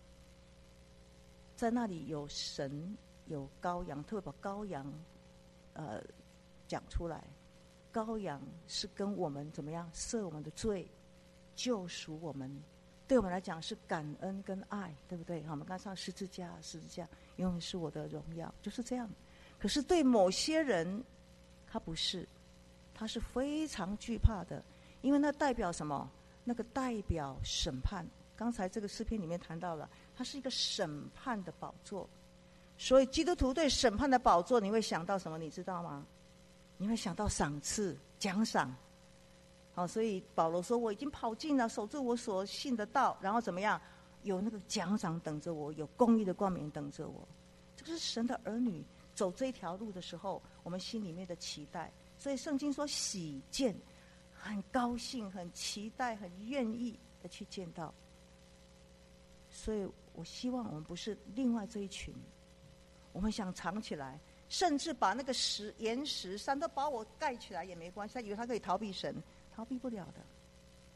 在那里有神，有羔羊，特别把羔羊讲出来。羔羊是跟我们怎么样赦我们的罪，救赎我们，对我们来讲是感恩跟爱，对不对？好，我们刚上十字架永远是我的荣耀，就是这样。可是对某些人，他不是，他是非常惧怕的，因为那代表什么？那个代表审判。刚才这个诗篇里面谈到了，它是一个审判的宝座。所以基督徒对审判的宝座，你会想到什么？你知道吗？你会想到赏赐、奖赏。好，所以保罗说：“我已经跑尽了，守住我所信的道，然后怎么样？有那个奖赏等着我，有公义的冠冕等着我。”这个是神的儿女走这条路的时候，我们心里面的期待。所以圣经说喜见，很高兴，很期待，很愿意的去见到。所以我希望我们不是另外这一群，我们想藏起来，甚至把那个岩石山都把我盖起来也没关系，他以为他可以逃避神，逃避不了的。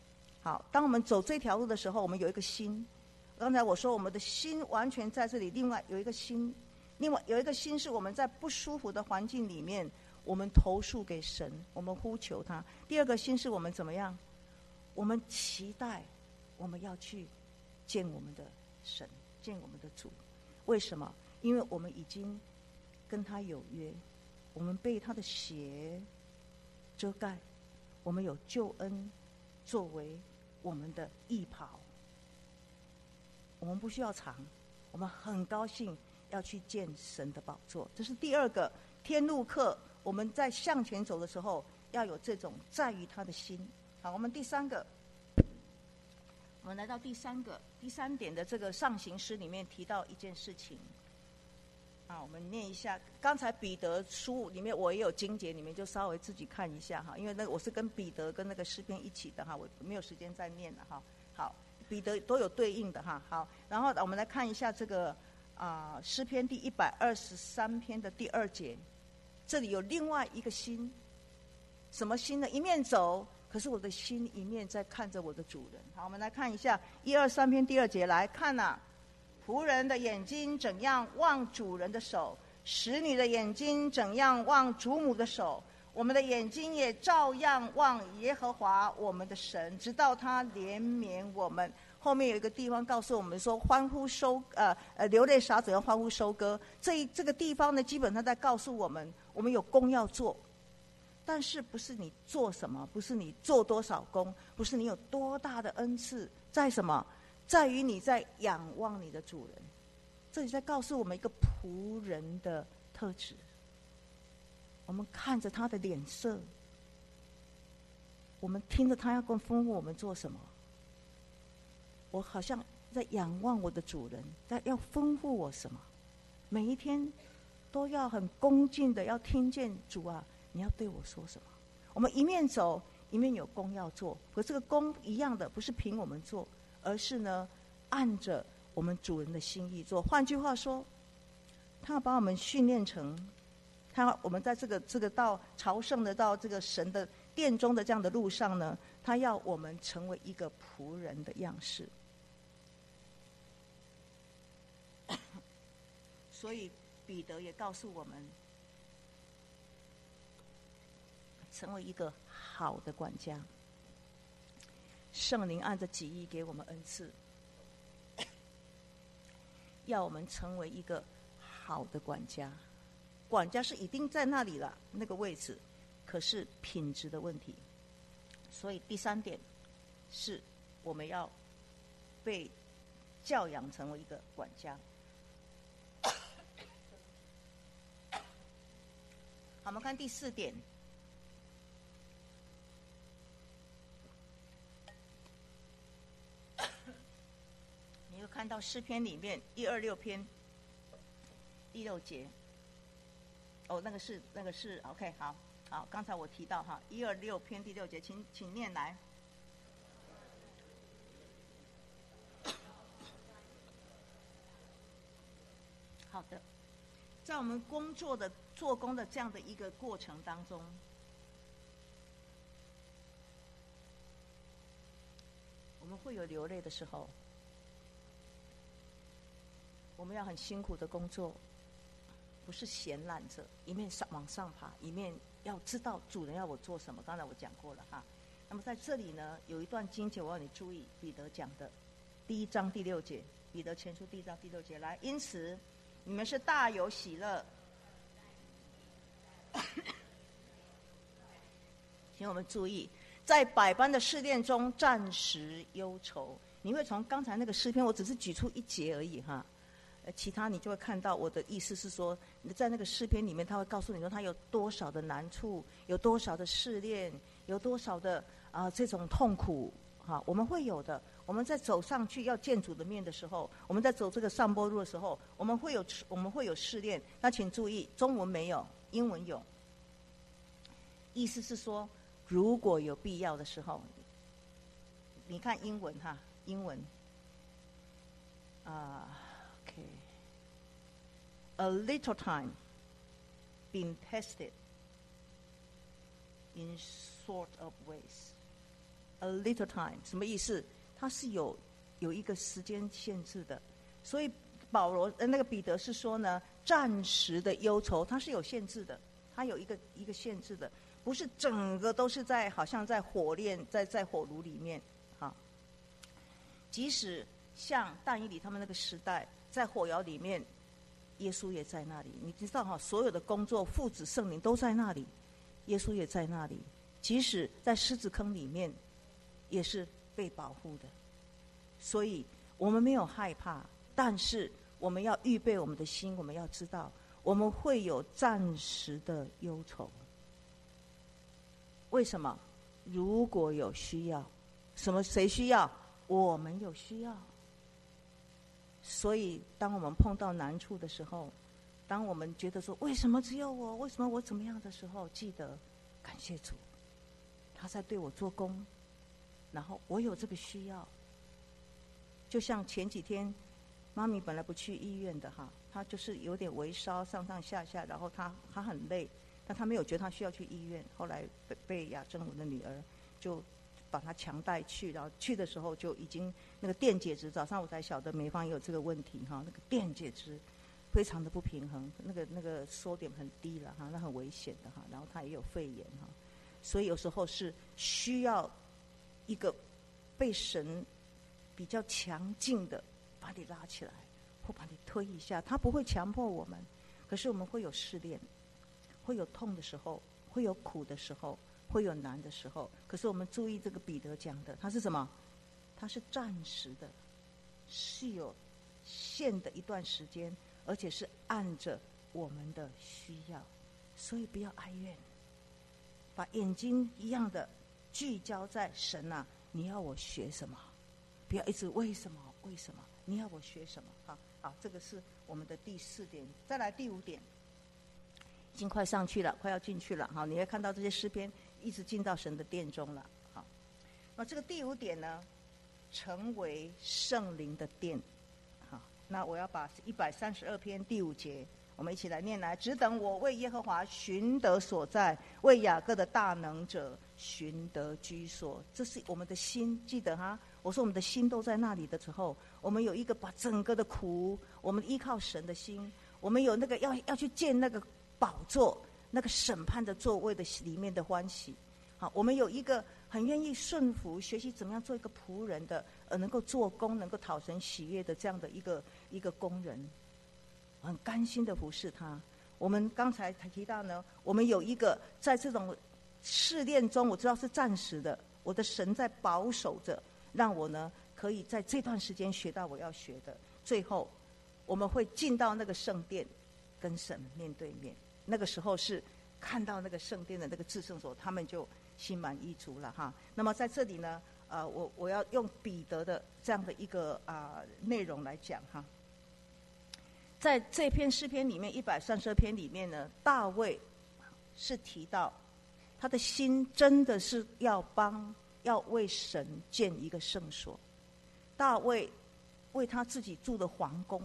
好，当我们走这条路的时候，我们有一个心。刚才我说我们的心完全在这里，另外有一个心，另外有一个心是我们在不舒服的环境里面，我们投诉给神，我们呼求他。第二个心是我们怎么样？我们期待我们要去见我们的神，见我们的主。为什么？因为我们已经跟他有约，我们被他的血遮盖，我们有救恩作为我们的义袍，我们不需要藏，我们很高兴要去见神的宝座。这是第二个天路客，我们在向前走的时候要有这种在于他的心。好，我们第三个，我们来到第三点的这个上行诗里面提到一件事情。我们念一下，刚才彼得书里面我也有经节，你们就稍微自己看一下哈，因为那个我是跟彼得跟那个诗篇一起的哈，我没有时间再念了哈。好，彼得都有对应的哈。好，然后我们来看一下这个诗篇第123篇的第2节，这里有另外一个心，什么心呢？一面走，可是我的心一面在看着我的主人。好，我们来看一下123篇第2节，来看仆人的眼睛怎样望主人的手，使女的眼睛怎样望主母的手，我们的眼睛也照样望耶和华我们的神，直到他怜悯我们。后面有一个地方告诉我们说，欢呼流泪撒种要欢呼收割。这个地方呢，基本上在告诉我们，我们有工要做，但是不是你做什么，不是你做多少工，不是你有多大的恩赐，在什么？在于你在仰望你的主人。这里在告诉我们一个仆人的特质，我们看着他的脸色，我们听着他要跟吩咐我们做什么，我好像在仰望我的主人，他要吩咐我什么，每一天都要很恭敬的要听见主啊，你要对我说什么。我们一面走一面有工要做，可这个工一样的不是凭我们做，而是呢按着我们主人的心意做。换句话说，他要把我们训练成我们在这个到朝圣的到这个神的殿中的这样的路上呢，他要我们成为一个仆人的样式。所以彼得也告诉我们，成为一个好的管家。圣灵按着己意给我们恩赐，要我们成为一个好的管家。管家是一定在那里了，那个位置，可是品质的问题。所以第三点是我们要被教养成为一个管家。好，我们看第4点。你会看到诗篇里面126篇第6节。那个是 OK， 好，刚才我提到126篇第6节，请念来。好的，在我们做工的这样的一个过程当中，我们会有流泪的时候，我们要很辛苦的工作，不是闲懒着，一面往上爬，一面要知道主人要我做什么。刚才我讲过了哈。那么在这里呢，有一段经节我要你注意，彼得讲的第1章第6节，彼得前书第1章第6节，来，因此你们是大有喜乐。请我们注意，在百般的试炼中暂时忧愁。你会从刚才那个诗篇，我只是举出1节而已哈。其他你就会看到，我的意思是说，在那个诗篇里面，他会告诉你说他有多少的难处，有多少的试炼，有多少的这种痛苦我们会有的。我们在走上去要见主的面的时候，我们在走这个上坡路的时候，我们会有试炼。那请注意，中文没有，英文有。意思是说，如果有必要的时候，你看英文英文A little time being tested in sort of ways. a little time， 什么意思？它是有一个时间限制的，所以保罗那个彼得是说呢，暂时的忧愁它是有限制的，它有一个限制的，不是整个都是在好像在火炼在火炉里面啊。即使像但以理他们那个时代，在火窑里面，耶稣也在那里。你知道哈，所有的工作，父子圣灵都在那里，耶稣也在那里。即使在狮子坑里面，也是被保护的。所以我们没有害怕，但是我们要预备我们的心，我们要知道我们会有暂时的忧愁。为什么？如果有需要，谁需要？我们有需要。所以当我们碰到难处的时候，当我们觉得说为什么只有我，为什么我怎么样的时候，记得感谢主，他在对我做工，然后我有这个需要。就像前几天妈咪本来不去医院的哈，她就是有点微烧，上上下下，然后她很累，但她没有觉得她需要去医院。后来被雅珍我的女儿就把她强带去，然后去的时候就已经那个电解质，早上我才晓得美芳也有这个问题哈，那个电解质非常的不平衡，那个缩点很低了哈，那很危险的哈，然后她也有肺炎哈，所以有时候是需要一个被神比较强劲的把你拉起来，或把你推一下。他不会强迫我们，可是我们会有试炼，会有痛的时候，会有苦的时候，会有难的时候。可是我们注意这个彼得讲的，他是什么？他是暂时的，是有限的一段时间，而且是按着我们的需要。所以不要哀怨，把眼睛一样的聚焦在神啊，你要我学什么？不要一直为什么？你要我学什么？好，这个是我们的第4点。再来第5点，已经快上去了，快要进去了。好，你会看到这些诗篇一直进到神的殿中了。好，那这个第5点呢，成为圣灵的殿。好，那我要把132篇第5节，我们一起来念来。只等我为耶和华寻得所在，为雅各的大能者寻得居所。这是我们的心，记得哈。我说我们的心都在那里的时候，我们有一个把整个的苦，我们依靠神的心，我们有那个要去见那个宝座，那个审判的座位的里面的欢喜。好，我们有一个很愿意顺服，学习怎么样做一个仆人的，能够做工，能够讨神喜悦的这样的一个工人，很甘心的服侍他。我们刚才提到呢，我们有一个在这种试炼中，我知道是暂时的，我的神在保守着，让我呢可以在这段时间学到我要学的。最后我们会进到那个圣殿，跟神面对面。那个时候是看到那个圣殿的那个至圣所，他们就心满意足了哈。那么在这里呢，我要用彼得的这样的一个内容来讲哈。在这篇诗篇里面，132篇里面呢，大卫是提到他的心真的是要为神建一个圣所。大卫为他自己住的皇宫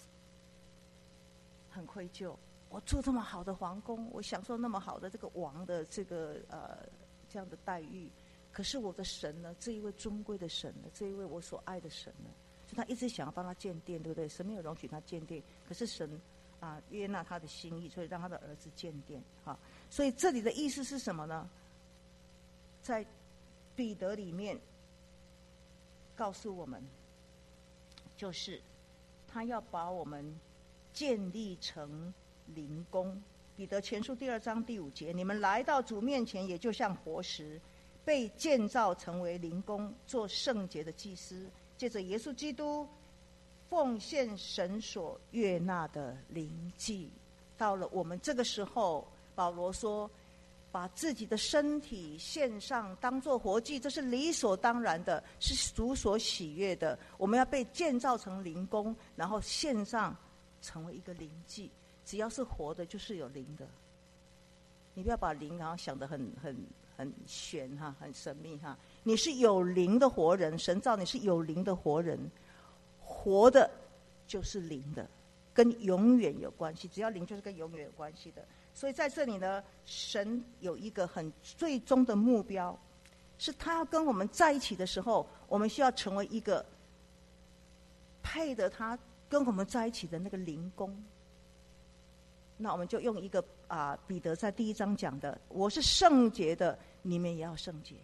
很愧疚，我住这么好的皇宫，我享受那么好的这个王的这个这样的待遇，可是我的神呢，这一位尊贵的神呢，这一位我所爱的神呢，所以他一直想要帮他建殿，对不对？神没有容许他建殿，可是神悦纳他的心意，所以让他的儿子建殿。所以这里的意思是什么呢？在彼得里面告诉我们，就是他要把我们建立成灵宫。彼得前书2章第5节，你们来到主面前，也就像活石，被建造成为灵宫，做圣洁的祭司，借着耶稣基督奉献神所悦纳的灵祭。到了我们这个时候，保罗说把自己的身体献上，当作活祭，这是理所当然的，是主所喜悦的。我们要被建造成灵宫，然后献上成为一个灵祭。只要是活的，就是有灵的。你不要把灵然后想得很玄哈，很神秘哈。你是有灵的活人，神造你是有灵的活人，活的就是灵的，跟永远有关系。只要灵就是跟永远有关系的。所以在这里呢，神有一个最终的目标， 是他要跟我们在一起的时候，我们需要成为一个配得他跟我们在一起的那个灵宫。那我们就用一个彼得在第1章讲的，我是圣洁的，你们也要圣洁。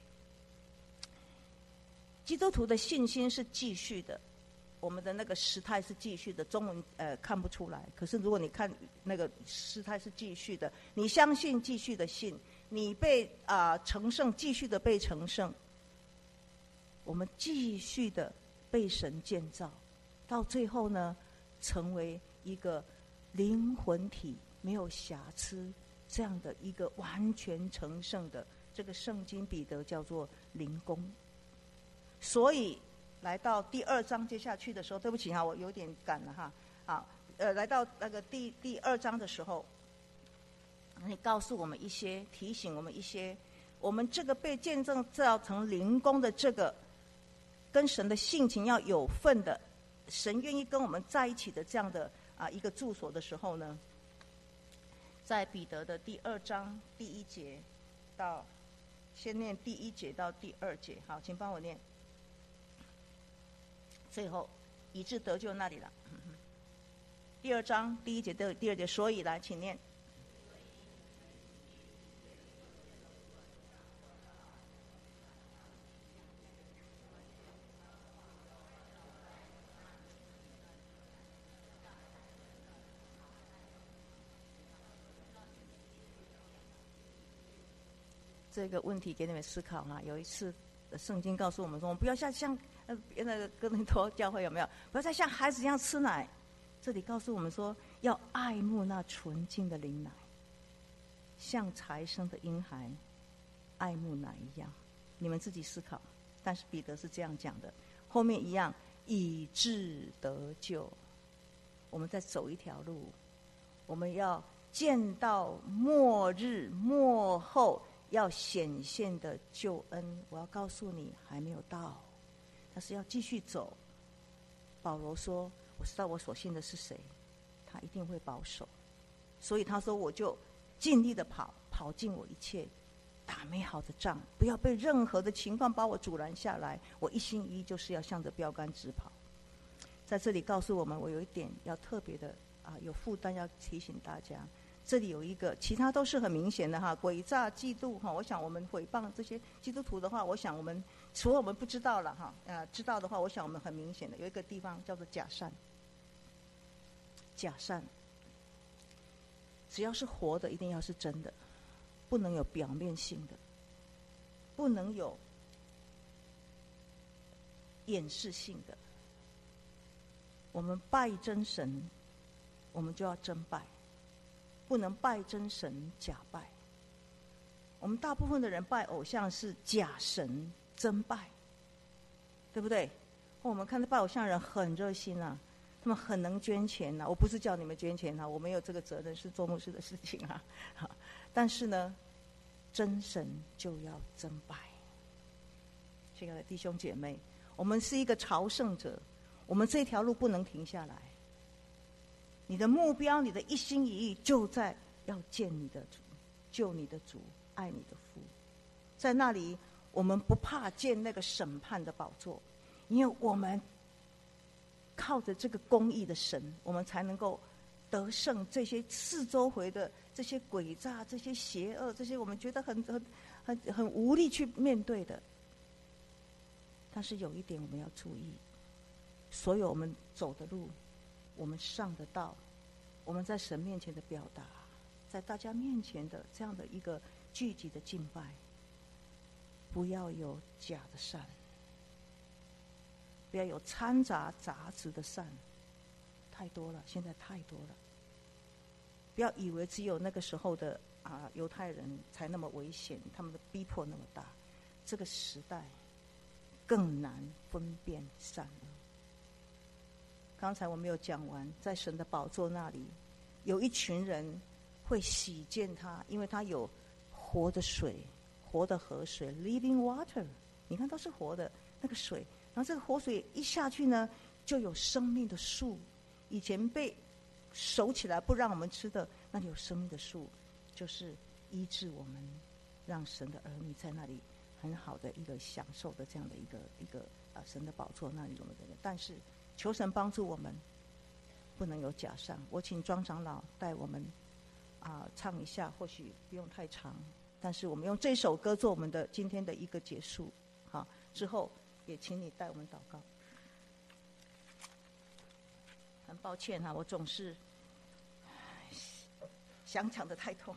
基督徒的信心是继续的，我们的那个时态是继续的，中文看不出来，可是如果你看那个时态是继续的，你相信继续的信，你被成圣继续的被成圣，我们继续的被神建造，到最后呢，成为一个灵魂体没有瑕疵这样的一个完全成圣的，这个圣经彼得叫做灵宫。所以来到第2章接下去的时候，对不起哈，我有点赶了哈。好，来到那个第2章的时候，你告诉我们一些，提醒我们一些，我们这个被见证造成灵宫的这个跟神的性情要有份的，神愿意跟我们在一起的这样的一个住所的时候呢，在彼得的第2章第1节到，先念第1节到第2节，好，请帮我念。最后以致得救那里了。第2章第1节到第2节，所以来，请念。这个问题给你们思考哈。有一次圣经告诉我们说，我们不要像那个哥林多教会有没有？不要再像孩子一样吃奶。这里告诉我们说，要爱慕那纯净的灵奶，像才生的婴孩爱慕奶一样。你们自己思考。但是彼得是这样讲的，后面一样，以致得救。我们再走一条路，我们要见到末日末后要显现的救恩。我要告诉你，还没有到，但是要继续走。保罗说，我知道我所信的是谁，他一定会保守。所以他说，我就尽力的跑尽我一切，打美好的仗，不要被任何的情况把我阻拦下来。我一心一意就是要向着标杆直跑。在这里告诉我们，我有一点要特别的有负担要提醒大家。这里有一个，其他都是很明显的哈，诡诈、嫉妒哈。我想我们诽谤这些基督徒的话，我想我们除了我们不知道了哈，知道的话，我想我们很明显的有一个地方叫做假善。假善，只要是活的，一定要是真的，不能有表面性的，不能有掩饰性的。我们拜真神，我们就要真拜。不能拜真神假拜。我们大部分的人拜偶像是假神真拜，对不对？我们看到拜偶像的人很热心啊，他们很能捐钱啊。我不是叫你们捐钱啊，我没有这个责任，是做牧师的事情啊。但是呢，真神就要真拜。亲爱的弟兄姐妹，我们是一个朝圣者，我们这条路不能停下来。你的目标，你的一心一意，就在要见你的主，救你的主，爱你的父。在那里，我们不怕见那个审判的宝座，因为我们靠着这个公义的神，我们才能够得胜这些四周围的这些诡诈、这些邪恶、这些我们觉得很无力去面对的。但是有一点我们要注意，所有我们走的路，我们上的道，我们在神面前的表达，在大家面前的这样的一个聚集的敬拜，不要有假的善，不要有掺杂杂质的善，太多了，现在太多了。不要以为只有那个时候的犹太人才那么危险，他们的逼迫那么大，这个时代更难分辨善恶。刚才我没有讲完，在神的宝座那里，有一群人会洗见他，因为他有活的水，活的河水 ，living water， 你看都是活的那个水，然后这个活水一下去呢，就有生命的树。以前被守起来不让我们吃的，那里有生命的树，就是医治我们，让神的儿女在那里很好的一个享受的这样的一个神的宝座那里有的人。但是求神帮助我们，不能有假善。我请庄长老带我们唱一下，或许不用太长，但是我们用这首歌做我们的今天的一个结束。好，之后也请你带我们祷告。很抱歉我总是想讲的太痛。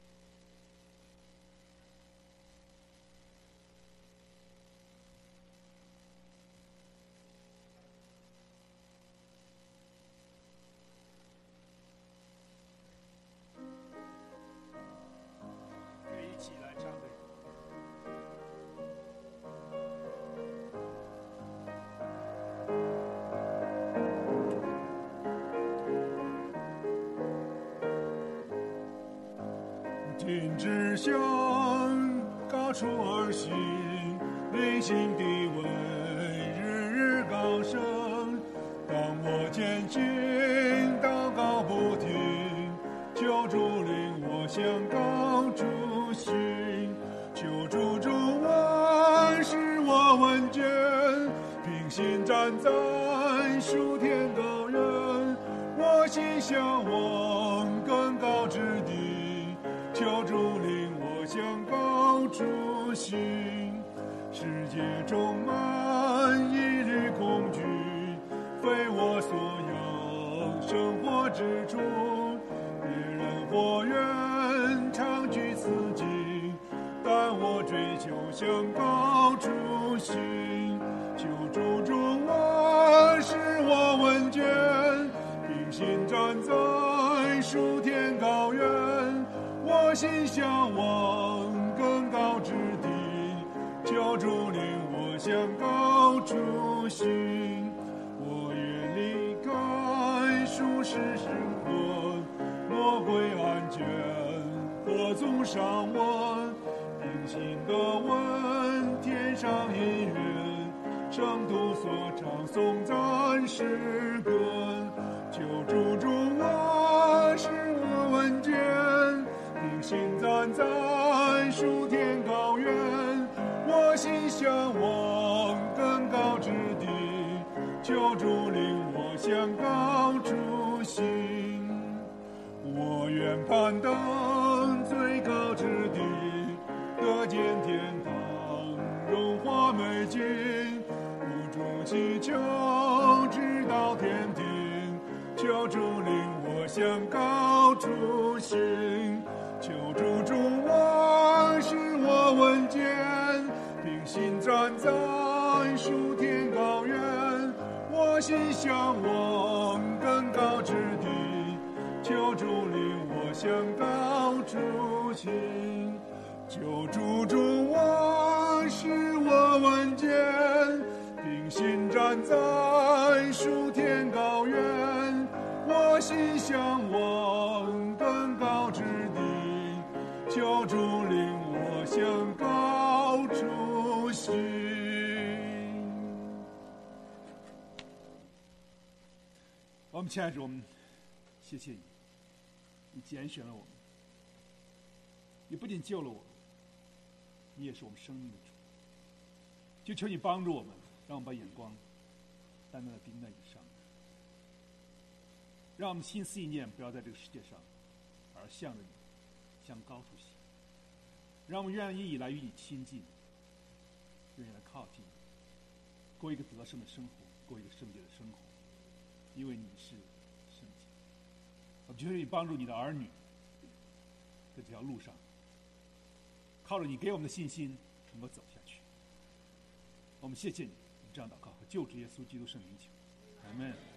天之向高处而行，内心的温日日高升。当我前进，祷告不停，求主领我向高处行。求主助我，使我稳健，平心站在属天高原。我心向往更高之地，求主领我向高处行。世界充满一缕恐惧，非我所有生活之处。别人或愿长居此境，但我追求向高处行。求主助我，使我稳健，平心站在属天高原。我心向往更高之地，求主领我向高处行。我愿离开舒适生活，魔鬼安全火纵上我，平心的问天上音乐，圣徒所唱颂赞诗歌。求主助我，使我稳健，平心站在属天高原。我心向往更高之地，求主领我向高处行。我愿攀登最高之地，得见天堂荣华美景。无主祈求直到天庭，求主领我向高处行。求主助我，使我稳健，平心站在属天高原。我心向往更高之地，求主领我向高处行。求主助我，使我稳健，平心站在属天高原。我心向往更高之地，求主领我向高处行。我们亲爱的主，我们谢谢你，你拣选了我们，你不仅救了我们，你也是我们生命的主。就求你帮助我们，让我们把眼光单单的盯在你上，让我们心思意念不要在这个世界上，而向着你，向高处行。让我们愿意来与你亲近，愿意来靠近你，过一个得胜的生活，过一个圣洁的生活，因为你是圣洁。我们求你帮助你的儿女，在这条路上，靠着你给我们的信心，能够走下去。我们谢谢你，我们这样祷告和救主耶稣基督圣名求，阿们。